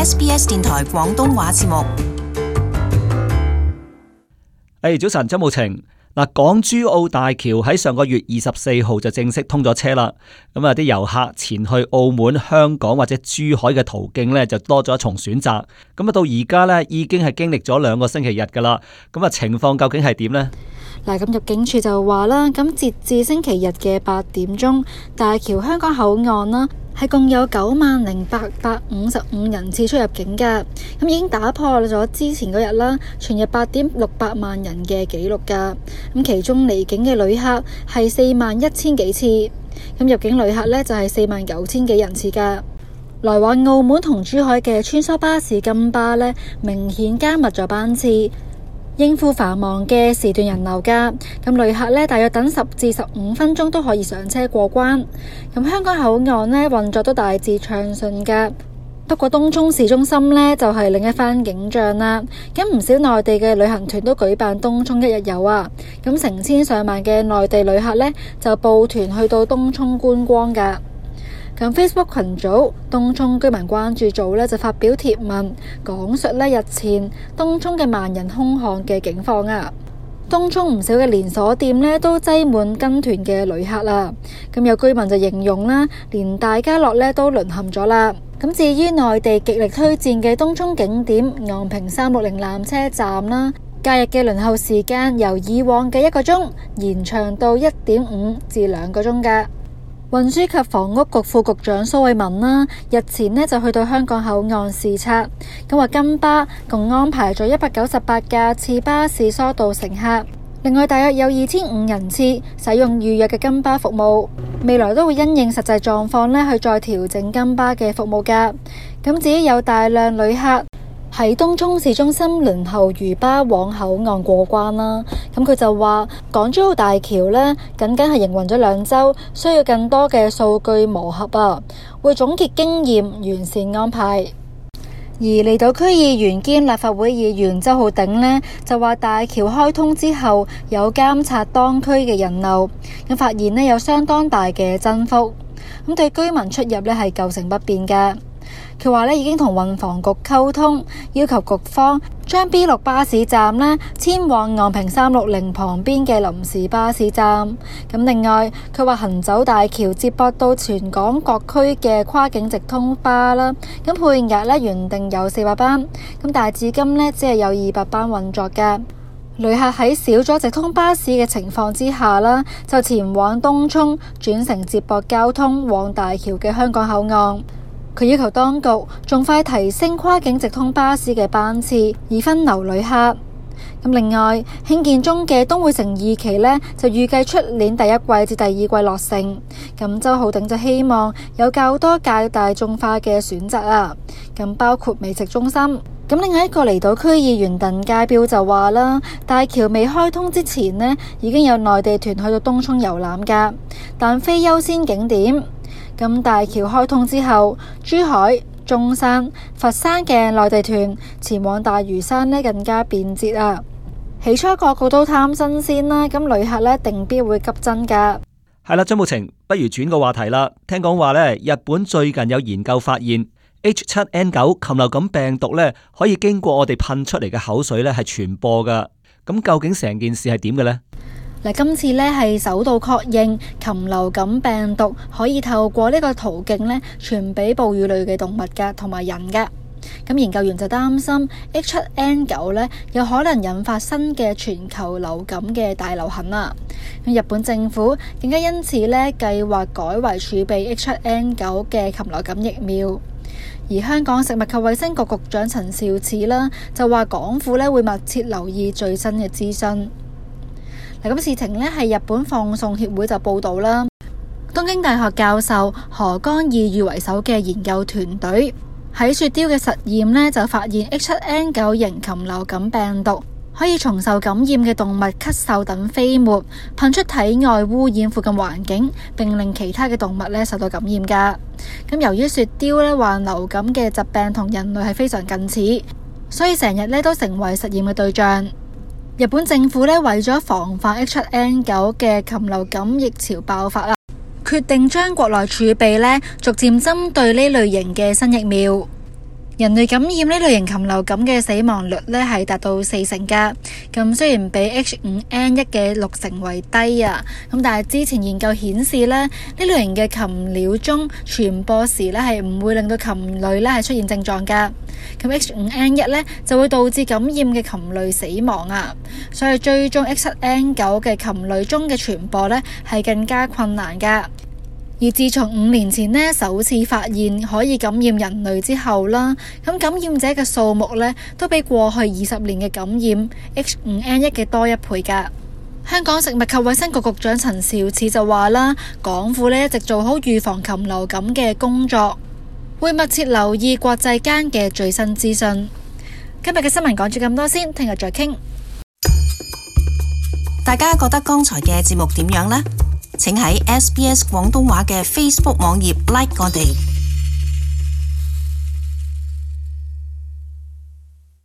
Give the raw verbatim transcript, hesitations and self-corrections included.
S B S 電台廣東話節目。 誒，早晨，周慕晴。嗱，港珠澳大橋喺上個月二十四號就正式通咗車啦。咁啊，啲遊客前去澳門、香港或者珠海嘅途徑咧，就多咗一重選擇。咁啊，到而家咧已經係經歷咗兩個星期日噶啦。咁啊，情況究竟係點呢？ 嗱，咁入境處就話啦，咁截至星期日嘅八點鐘，大橋香港口岸啦，係共有九萬零八百五十五人次出入境㗎，咁已經打破咗之前嗰日啦，全日八點六百萬人嘅紀錄㗎。咁其中離境嘅旅客係四萬一千幾次，咁入境旅客呢就係四萬九千幾人次㗎。來往澳門同珠海嘅穿梭巴士金巴呢，明顯加密咗班次，應付繁忙嘅時段人流㗎，咁旅客呢，大約等十至十五分鐘都可以上車過關。咁香港口岸呢，運作都大致暢順㗎，不過東涌市中心呢，就係另一番景象啦。咁唔少內地嘅旅行團都舉辦東涌一日遊啊，咁成千上萬嘅內地旅客呢，就報團去到東涌觀光㗎。咁 Facebook 群組東涌居民關注組呢就發表貼文，講述呢日前東涌嘅萬人空巷嘅境況啊。東涌唔少嘅連鎖店呢都擠滿跟團嘅旅客啦。咁有居民就形容啦，連大家樂呢都淪陷咗啦。咁至於內地極力推薦嘅東涌景點昂坪三六零纜車站啦，假日嘅輪候時間由以往嘅一個鐘延長到一點五至兩個鐘㗎。運輸及房屋局副局長蘇偉文啦，日前呢就去到香港口岸視察，咁話金巴共安排咗一百九十八架次巴士疏導乘客，另外大約有二千五人次使用預約嘅金巴服務，未來都會因應實際狀況呢去再調整金巴嘅服務㗎。咁至於有大量旅客喺東涌市中心輪候嶼巴往口岸過關啦，咁佢就話港珠澳大橋呢僅僅係營運咗兩週，需要更多嘅數據磨合啊，會總結經驗，完善安排。而離島區議員兼立法會議員周浩鼎呢就話大橋開通之後有監察當區嘅人流，咁發現呢有相當大嘅增幅，咁對居民出入呢係構成不便嘅。佢話咧已經同運房局溝通，要求局方將 B 六巴士站咧遷往昂坪三六零旁邊嘅臨時巴士站。咁另外，佢話行走大橋接駁到全港各區嘅跨境直通巴啦。咁配額咧原定有四百班，咁但係至今咧只係有二百班運作嘅。旅客喺少咗直通巴士嘅情況之下啦，就前往東涌轉乘接駁交通往大橋嘅香港口岸。佢要求當局盡快提升跨境直通巴士嘅班次，以分流旅客。咁另外，興建中嘅東薈城二期呢，就預計出年第一季至第二季落成。咁周浩鼎就希望有較多較大眾化嘅選擇啊，咁包括美食中心。咁另外一個離島區議員鄧家彪就話啦，大橋未開通之前呢，已經有內地團去到東涌遊覽㗎，但非優先景點。咁大橋開通之後，珠海、中山、佛山嘅內地團前往大嶼山呢更加便捷啊！起初個個都貪新鮮啦，咁旅客呢定必會急增㗎。 係啦，張慕晴，不如轉個話題啦。聽講話呢，日本最近有研究發現 H 七 N 九 禽流感病毒呢可以經過我哋噴出嚟嘅口水呢係傳播㗎。咁究竟成件事係點嘅呢？ 嗱，今次呢係首度確認禽流感病毒可以透過呢個途徑呢傳俾哺乳類嘅動物㗎，同埋人㗎。咁研究員就擔心 H 七 N 九 呢有可能引發新嘅全球流感嘅大流行啊！咁日本政府更加因此呢計劃改為儲備 H 七 N 九 嘅禽流感疫苗。而香港食物及衛生局局長陳肇始啦就話港府呢會密切留意最新嘅資訊。嗱，咁事情呢係日本放送協會就報道啦，東京大學教授何江義裕為首嘅研究團隊喺雪貂嘅實驗呢就發現 H 七 N 九 型禽流感病毒可以從受感染嘅動物咳嗽等飛沫噴出體外污染附近環境，並令其他嘅動物呢受到感染㗎。咁由於雪貂呢患流感嘅疾病同人類係非常近似，所以成日呢都成為實驗嘅對象。日本政府呢為咗防範 H 七 N 九 嘅禽流感疫潮爆發啦，決定將國內儲備呢逐漸針對呢類型嘅新疫苗。 人類感染呢類型禽流感嘅死亡率呢係達到四成噶。咁雖然比 H 五 N 一 嘅六成為低啊，咁但係之前研究顯示呢，呢類型嘅禽鳥中傳播時呢係唔會令到禽類呢係出現症狀噶。咁 H 五 N 一 呢就會導致感染嘅禽類死亡啊，所以追蹤 H 七 N 九 嘅禽類中嘅傳播呢係更加困難噶。而自從五年前呢首次發現可以感染人類之後啦，咁感染者嘅數目呢都比過去二十年嘅感染 H 五 N 一 嘅多一倍噶。香港食物及衛生局局長陳肇始就話啦，港府呢一直做好預防禽流感嘅工作，會密切留意國際間嘅最新資訊。今日嘅新聞講住咁多先，聽日再傾。 大家覺得剛才嘅節目點樣呢？請喺 S B S 廣東話嘅 Facebook 網頁 like 我哋。